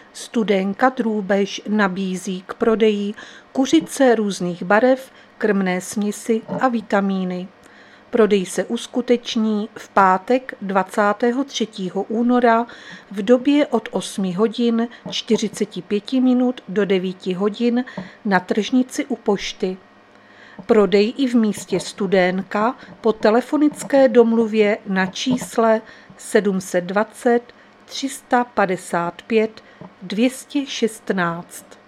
Studénka Drůbež nabízí k prodeji kuřice různých barev, krmné směsi a vitamíny. Prodej se uskuteční v pátek 23. února v době od 8 hodin 45 minut do 9 hodin na tržnici u pošty. Prodej i v místě Studénka po telefonické domluvě na čísle 720 355 216.